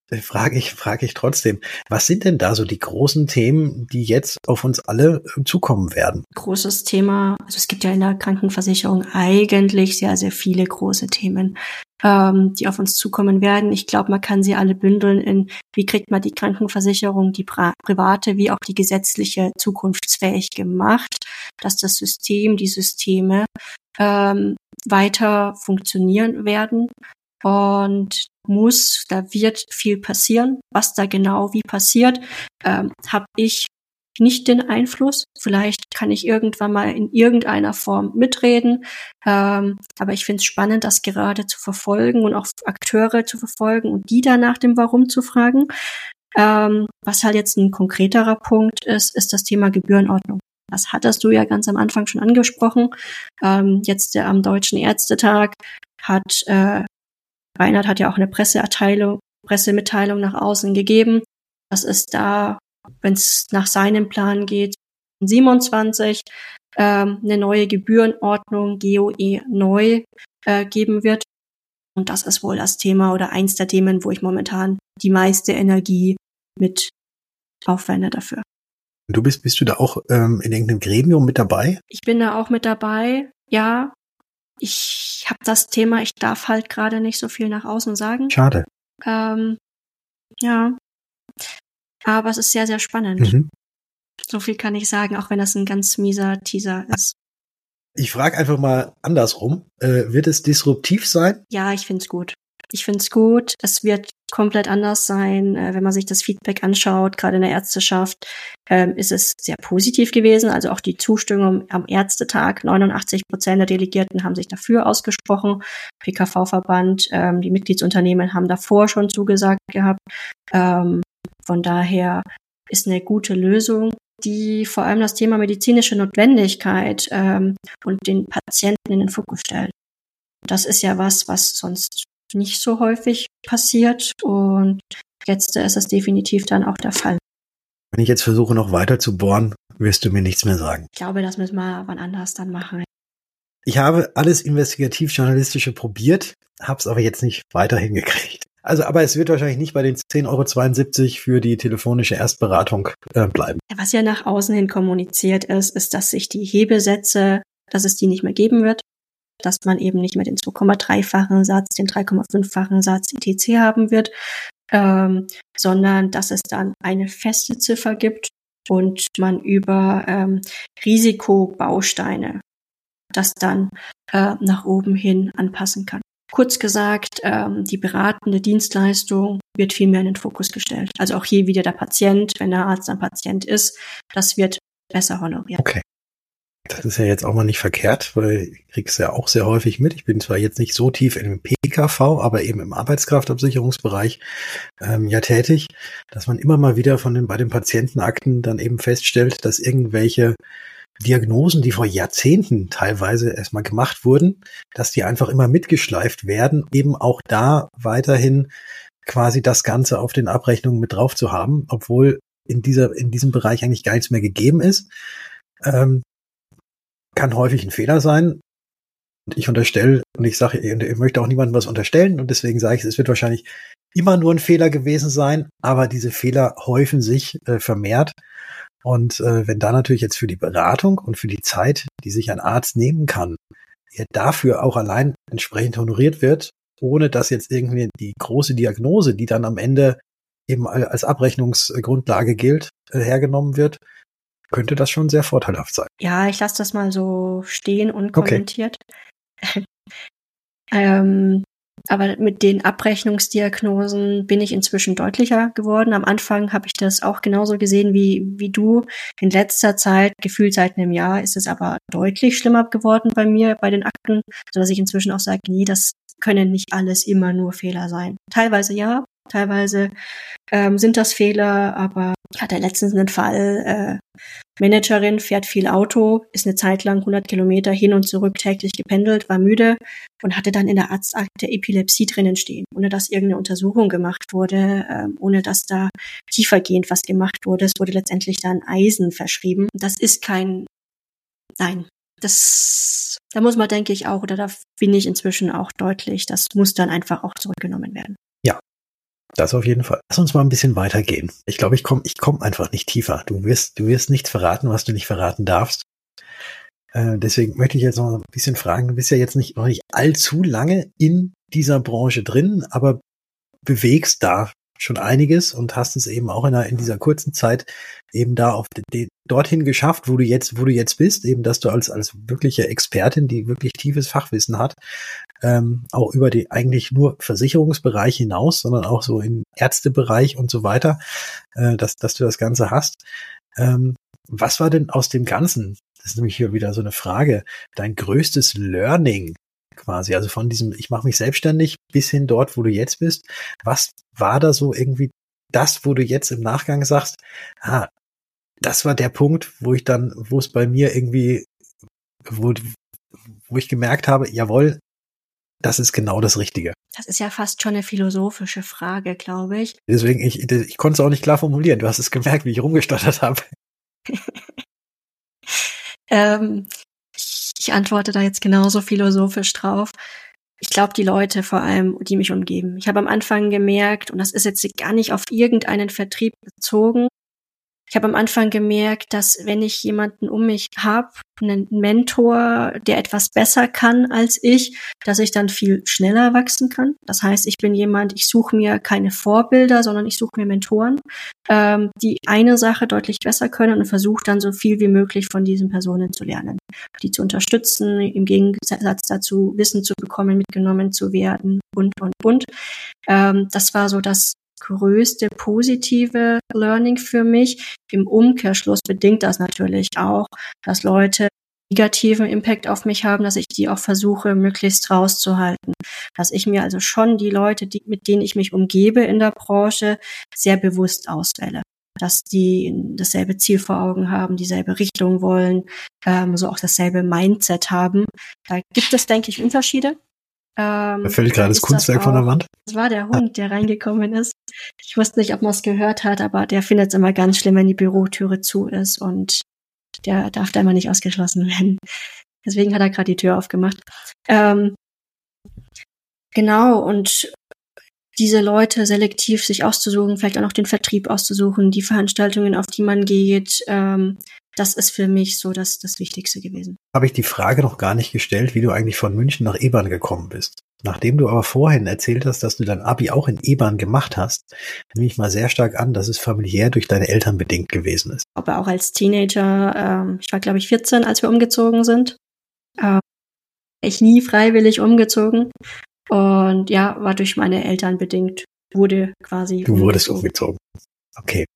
frage ich trotzdem, was sind denn da so die großen Themen, die jetzt auf uns alle zukommen werden? Großes Thema, also es gibt ja in der Krankenversicherung eigentlich sehr, sehr viele große Themen, die auf uns zukommen werden. Ich glaube, man kann sie alle bündeln in, wie kriegt man die Krankenversicherung, die private wie auch die gesetzliche, zukunftsfähig gemacht, dass das System, die Systeme weiter funktionieren werden. Und da wird viel passieren. Was da genau wie passiert, habe ich nicht den Einfluss. Vielleicht kann ich irgendwann mal in irgendeiner Form mitreden. Aber ich finde es spannend, das gerade zu verfolgen und auch Akteure zu verfolgen und die dann nach dem Warum zu fragen. Was halt jetzt ein konkreterer Punkt ist das Thema Gebührenordnung. Das hattest du ja ganz am Anfang schon angesprochen. Jetzt am Deutschen Ärztetag Reinhard hat ja auch eine Pressemitteilung nach außen gegeben, dass es da, wenn es nach seinem Plan geht, 27 eine neue Gebührenordnung GOE neu geben wird. Und das ist wohl das Thema oder eins der Themen, wo ich momentan die meiste Energie mit aufwende dafür. Bist du da auch in irgendeinem Gremium mit dabei? Ich bin da auch mit dabei, ja. Ich habe das Thema, ich darf halt gerade nicht so viel nach außen sagen. Schade. Ja. Aber es ist sehr, sehr spannend. Mhm. So viel kann ich sagen, auch wenn das ein ganz mieser Teaser ist. Ich frage einfach mal andersrum. Wird es disruptiv sein? Ja, ich find's gut. Es wird komplett anders sein. Wenn man sich das Feedback anschaut, gerade in der Ärzteschaft, ist es sehr positiv gewesen. Also auch die Zustimmung am Ärztetag. 89% der Delegierten haben sich dafür ausgesprochen. PKV-Verband, die Mitgliedsunternehmen haben davor schon zugesagt gehabt. Von daher ist eine gute Lösung, die vor allem das Thema medizinische Notwendigkeit und den Patienten in den Fokus stellt. Das ist ja was sonst nicht so häufig passiert und jetzt ist es definitiv dann auch der Fall. Wenn ich jetzt versuche, noch weiter zu bohren, wirst du mir nichts mehr sagen. Ich glaube, das müssen wir wann anders dann machen. Ich habe alles Investigativ-Journalistische probiert, habe es aber jetzt nicht weiter hingekriegt. Aber es wird wahrscheinlich nicht bei den 10,72 € für die telefonische Erstberatung bleiben. Was ja nach außen hin kommuniziert ist, dass sich die Hebesätze, dass es die nicht mehr geben wird, dass man eben nicht mehr den 2,3-fachen Satz, den 3,5-fachen Satz etc. haben wird, sondern dass es dann eine feste Ziffer gibt und man über Risikobausteine das dann nach oben hin anpassen kann. Kurz gesagt, die beratende Dienstleistung wird viel mehr in den Fokus gestellt. Also auch hier wieder der Patient, wenn der Arzt ein Patient ist, das wird besser honoriert. Okay. Das ist ja jetzt auch mal nicht verkehrt, weil ich krieg's ja auch sehr häufig mit. Ich bin zwar jetzt nicht so tief im PKV, aber eben im Arbeitskraftabsicherungsbereich ja tätig, dass man immer mal wieder bei den Patientenakten dann eben feststellt, dass irgendwelche Diagnosen, die vor Jahrzehnten teilweise erstmal gemacht wurden, dass die einfach immer mitgeschleift werden, eben auch da weiterhin quasi das Ganze auf den Abrechnungen mit drauf zu haben, obwohl in diesem Bereich eigentlich gar nichts mehr gegeben ist. Kann häufig ein Fehler sein. Und ich unterstelle, und ich sage, ich möchte auch niemandem was unterstellen, und deswegen sage ich, es wird wahrscheinlich immer nur ein Fehler gewesen sein, aber diese Fehler häufen sich vermehrt. Und wenn da natürlich jetzt für die Beratung und für die Zeit, die sich ein Arzt nehmen kann, er dafür auch allein entsprechend honoriert wird, ohne dass jetzt irgendwie die große Diagnose, die dann am Ende eben als Abrechnungsgrundlage gilt, hergenommen wird, könnte das schon sehr vorteilhaft sein. Ja, ich lasse das mal so stehen und kommentiert. Okay. Aber mit den Abrechnungsdiagnosen bin ich inzwischen deutlicher geworden. Am Anfang habe ich das auch genauso gesehen wie du. In letzter Zeit, gefühlt seit einem Jahr, ist es aber deutlich schlimmer geworden bei mir, bei den Akten, sodass ich inzwischen auch sage, nee, das können nicht alles immer nur Fehler sein. Teilweise ja, teilweise sind das Fehler, aber ich hatte letztens einen Fall, Managerin fährt viel Auto, ist eine Zeit lang 100 Kilometer hin und zurück täglich gependelt, war müde und hatte dann in der Arztakte Epilepsie drinnen stehen, ohne dass irgendeine Untersuchung gemacht wurde, ohne dass da tiefergehend was gemacht wurde. Es wurde letztendlich dann Eisen verschrieben. Das ist nein. Da muss man, denke ich, auch, oder da bin ich inzwischen auch deutlich, das muss dann einfach auch zurückgenommen werden. Ja. Das auf jeden Fall. Lass uns mal ein bisschen weitergehen. Ich glaube, ich komm einfach nicht tiefer. Du wirst nichts verraten, was du nicht verraten darfst. Deswegen möchte ich jetzt noch ein bisschen fragen. Du bist ja jetzt noch nicht allzu lange in dieser Branche drin, aber bewegst da schon einiges und hast es eben auch in dieser kurzen Zeit eben da dorthin geschafft, wo du jetzt bist, eben, dass du als wirkliche Expertin, die wirklich tiefes Fachwissen hat, auch über die eigentlich nur Versicherungsbereich hinaus, sondern auch so im Ärztebereich und so weiter, dass du das Ganze hast. Was war denn aus dem Ganzen? Das ist nämlich hier wieder so eine Frage. Dein größtes Learning quasi, also von diesem, ich mache mich selbstständig bis hin dort, wo du jetzt bist. Was war da so irgendwie das, wo du jetzt im Nachgang sagst, das war der Punkt, wo es bei mir irgendwie, wo ich gemerkt habe, jawohl, das ist genau das Richtige. Das ist ja fast schon eine philosophische Frage, glaube ich. Deswegen, ich konnte es auch nicht klar formulieren. Du hast es gemerkt, wie ich rumgestottert habe. Ich antworte da jetzt genauso philosophisch drauf. Ich glaube, die Leute vor allem, die mich umgeben. Ich habe am Anfang gemerkt, und das ist jetzt gar nicht auf irgendeinen Vertrieb bezogen, ich habe am Anfang gemerkt, dass wenn ich jemanden um mich habe, einen Mentor, der etwas besser kann als ich, dass ich dann viel schneller wachsen kann. Das heißt, ich bin jemand, ich suche mir keine Vorbilder, sondern ich suche mir Mentoren, die eine Sache deutlich besser können und versuche dann so viel wie möglich von diesen Personen zu lernen, die zu unterstützen, im Gegensatz dazu Wissen zu bekommen, mitgenommen zu werden und. Das war so das größte positive Learning für mich. Im Umkehrschluss bedingt das natürlich auch, dass Leute negativen Impact auf mich haben, dass ich die auch versuche, möglichst rauszuhalten. Dass ich mir also schon die Leute, mit denen ich mich umgebe in der Branche, sehr bewusst auswähle. Dass die dasselbe Ziel vor Augen haben, dieselbe Richtung wollen, so auch dasselbe Mindset haben. Da gibt es, denke ich, Unterschiede. Da fällt gerade das Kunstwerk von der Wand. Das war der Hund, der reingekommen ist. Ich wusste nicht, ob man es gehört hat, aber der findet es immer ganz schlimm, wenn die Bürotüre zu ist und der darf da immer nicht ausgeschlossen werden. Deswegen hat er gerade die Tür aufgemacht. Genau, und diese Leute selektiv sich auszusuchen, vielleicht auch noch den Vertrieb auszusuchen, die Veranstaltungen, auf die man geht, das ist für mich so das Wichtigste gewesen. Habe ich die Frage noch gar nicht gestellt, wie du eigentlich von München nach Ebern gekommen bist. Nachdem du aber vorhin erzählt hast, dass du dein Abi auch in Ebern gemacht hast, nehme ich mal sehr stark an, dass es familiär durch deine Eltern bedingt gewesen ist. Aber auch als Teenager, ich war glaube ich 14, als wir umgezogen sind. Ich nie freiwillig umgezogen und ja, war durch meine Eltern bedingt, wurde quasi Du wurdest umgezogen. Okay.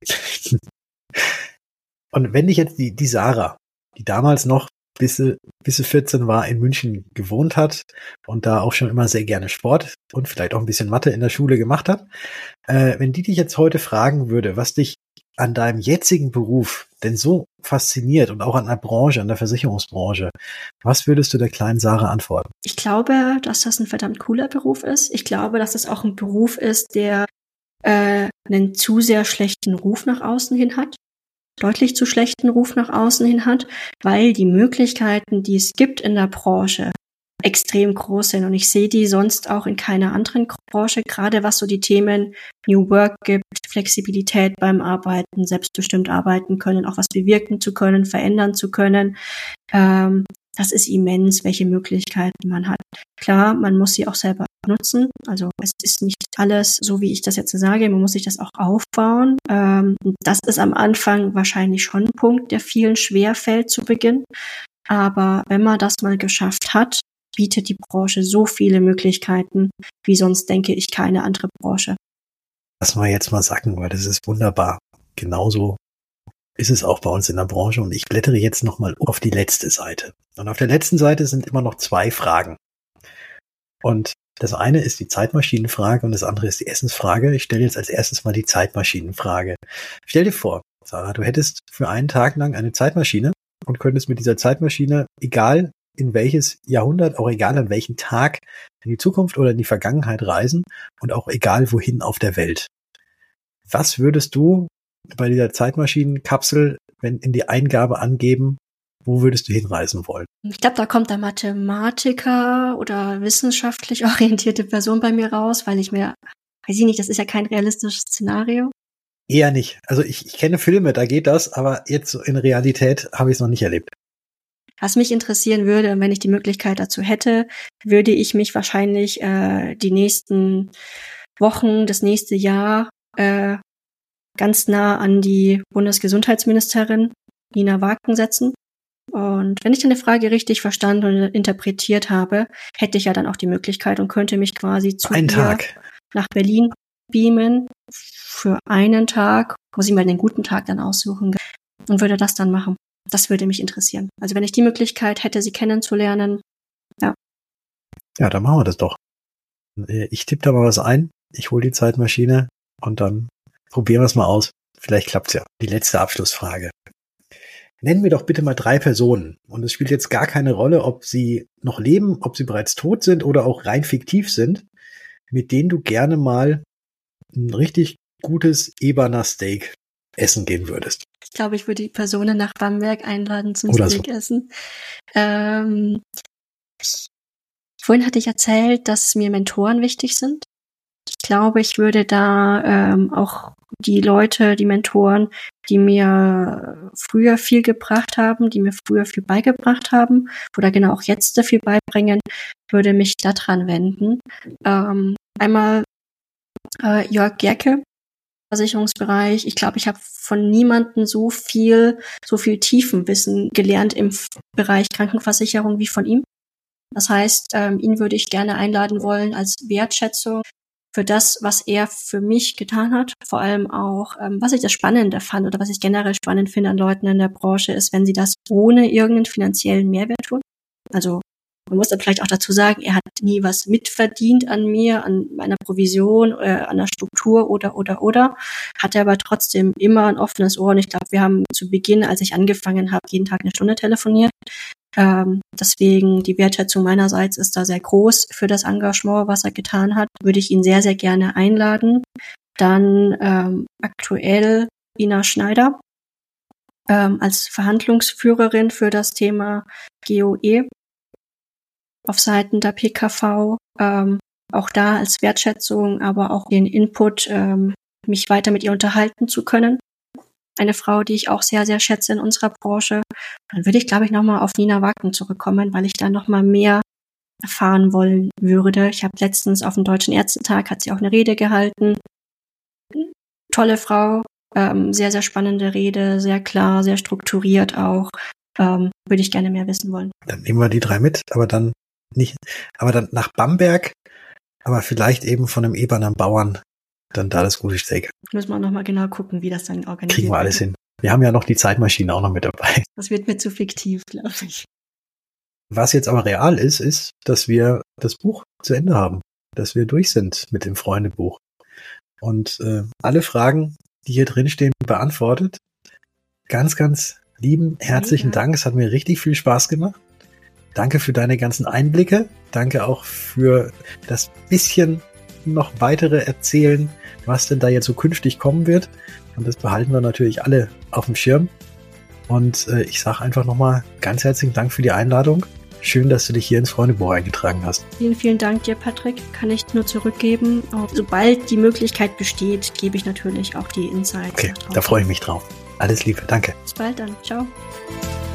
Und wenn dich jetzt die Sarah, die damals noch bis sie 14 war, in München gewohnt hat und da auch schon immer sehr gerne Sport und vielleicht auch ein bisschen Mathe in der Schule gemacht hat, wenn die dich jetzt heute fragen würde, was dich an deinem jetzigen Beruf denn so fasziniert und auch an der Branche, an der Versicherungsbranche, was würdest du der kleinen Sarah antworten? Ich glaube, dass das ein verdammt cooler Beruf ist. Ich glaube, dass das auch ein Beruf ist, der einen zu sehr schlechten Ruf nach außen hin hat. Deutlich zu schlechten Ruf nach außen hin hat, weil die Möglichkeiten, die es gibt in der Branche, extrem groß sind. Und ich sehe die sonst auch in keiner anderen Branche, gerade was so die Themen New Work gibt, Flexibilität beim Arbeiten, selbstbestimmt arbeiten können, auch was bewirken zu können, verändern zu können. Das ist immens, welche Möglichkeiten man hat. Klar, man muss sie auch selber nutzen. Also es ist nicht alles so, wie ich das jetzt sage. Man muss sich das auch aufbauen. Das ist am Anfang wahrscheinlich schon ein Punkt, der vielen schwerfällt zu Beginn. Aber wenn man das mal geschafft hat, bietet die Branche so viele Möglichkeiten, wie sonst, denke ich, keine andere Branche. Lass mal jetzt mal sacken, weil das ist wunderbar. Genauso ist es auch bei uns in der Branche. Und ich blättere jetzt nochmal auf die letzte Seite. Und auf der letzten Seite sind immer noch 2 Fragen. Und das eine ist die Zeitmaschinenfrage und das andere ist die Essensfrage. Ich stelle jetzt als erstes mal die Zeitmaschinenfrage. Stell dir vor, Sarah, du hättest für einen Tag lang eine Zeitmaschine und könntest mit dieser Zeitmaschine, egal in welches Jahrhundert, auch egal an welchen Tag, in die Zukunft oder in die Vergangenheit reisen und auch egal wohin auf der Welt. Was würdest du bei dieser Zeitmaschinenkapsel, wenn in die Eingabe angeben, wo würdest du hinreisen wollen? Ich glaube, da kommt der Mathematiker oder wissenschaftlich orientierte Person bei mir raus, weil ich mir weiß ich nicht, das ist ja kein realistisches Szenario. Eher nicht. Also ich kenne Filme, da geht das, aber jetzt so in Realität habe ich es noch nicht erlebt. Was mich interessieren würde, wenn ich die Möglichkeit dazu hätte, würde ich mich wahrscheinlich die nächsten Wochen, das nächste Jahr ganz nah an die Bundesgesundheitsministerin Nina Wagner setzen. Und wenn ich dann die Frage richtig verstanden und interpretiert habe, hätte ich ja dann auch die Möglichkeit und könnte mich quasi zu ihr nach Berlin beamen für einen Tag, muss ich mir den guten Tag dann aussuchen und würde das dann machen. Das würde mich interessieren. Also wenn ich die Möglichkeit hätte, sie kennenzulernen, ja. Ja, dann machen wir das doch. Ich tippe da mal was ein, ich hole die Zeitmaschine und dann probieren wir es mal aus. Vielleicht klappt's ja. Die letzte Abschlussfrage. Nennen wir doch bitte mal 3 Personen. Und es spielt jetzt gar keine Rolle, ob sie noch leben, ob sie bereits tot sind oder auch rein fiktiv sind, mit denen du gerne mal ein richtig gutes Eberner Steak essen gehen würdest. Ich glaube, ich würde die Personen nach Bamberg einladen zum Steakessen. Vorhin hatte ich erzählt, dass mir Mentoren wichtig sind. Ich glaube, ich würde da auch die Leute, die Mentoren, die mir früher viel gebracht haben, die mir früher viel beigebracht haben oder genau auch jetzt viel beibringen, würde mich daran wenden. Einmal Jörg Gerke, Versicherungsbereich. Ich glaube, ich habe von niemandem so viel Tiefenwissen gelernt im Bereich Krankenversicherung wie von ihm. Das heißt, ihn würde ich gerne einladen wollen als Wertschätzung für das, was er für mich getan hat. Vor allem auch, was ich das Spannende fand oder was ich generell spannend finde an Leuten in der Branche, ist, wenn sie das ohne irgendeinen finanziellen Mehrwert tun. Also man muss dann vielleicht auch dazu sagen, er hat nie was mitverdient an mir, an meiner Provision, an der Struktur oder. Hat er aber trotzdem immer ein offenes Ohr. Und ich glaube, wir haben zu Beginn, als ich angefangen habe, jeden Tag 1 Stunde telefoniert. Deswegen die Wertschätzung meinerseits ist da sehr groß für das Engagement, was er getan hat. Würde ich ihn sehr, sehr gerne einladen. Dann aktuell Ina Schneider als Verhandlungsführerin für das Thema GOE auf Seiten der PKV. Auch da als Wertschätzung, aber auch den Input, mich weiter mit ihr unterhalten zu können. Eine Frau, die ich auch sehr, sehr schätze in unserer Branche. Dann würde ich, glaube ich, nochmal auf Nina Wagner zurückkommen, weil ich da nochmal mehr erfahren wollen würde. Ich habe letztens auf dem Deutschen Ärztetag, hat sie auch eine Rede gehalten. Tolle Frau, sehr, sehr spannende Rede, sehr klar, sehr strukturiert auch. Würde ich gerne mehr wissen wollen. Dann nehmen wir die 3 mit, aber dann nach Bamberg, aber vielleicht eben von einem Eberner Bauern. Dann da das gute Steak. Müssen wir nochmal genau gucken, wie das dann organisiert wird. Kriegen wir alles hin. Wir haben ja noch die Zeitmaschine auch noch mit dabei. Das wird mir zu fiktiv, glaube ich. Was jetzt aber real ist, dass wir das Buch zu Ende haben. Dass wir durch sind mit dem Freundebuch. Und alle Fragen, die hier drin stehen, beantwortet. Ganz, ganz lieben, herzlichen Dank. Es hat mir richtig viel Spaß gemacht. Danke für deine ganzen Einblicke. Danke auch für das bisschen noch weitere erzählen, was denn da jetzt so künftig kommen wird. Und das behalten wir natürlich alle auf dem Schirm. Und ich sage einfach nochmal ganz herzlichen Dank für die Einladung. Schön, dass du dich hier ins Freundebuch eingetragen hast. Vielen, vielen Dank dir, Patrick. Kann ich nur zurückgeben. Und sobald die Möglichkeit besteht, gebe ich natürlich auch die Insights. Okay, da freue ich mich drauf. Alles Liebe, danke. Bis bald dann. Ciao.